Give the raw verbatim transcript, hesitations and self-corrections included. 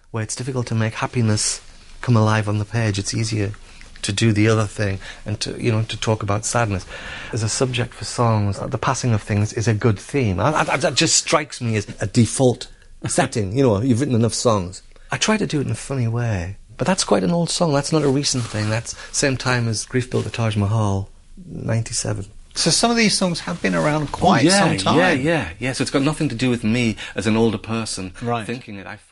where it's difficult to make happiness come alive on the page. It's easier to do the other thing and to, you know, to talk about sadness. As a subject for songs, the passing of things is a good theme. I, I, that just strikes me as a default setting. You know, you've written enough songs. I try to do it in a funny way, but that's quite an old song. That's not a recent thing. That's same time as Grief Built the Taj Mahal, ninety-seven. So some of these songs have been around quite oh, yeah, some time. Yeah, yeah, yeah. So it's got nothing to do with me as an older person right. thinking it. I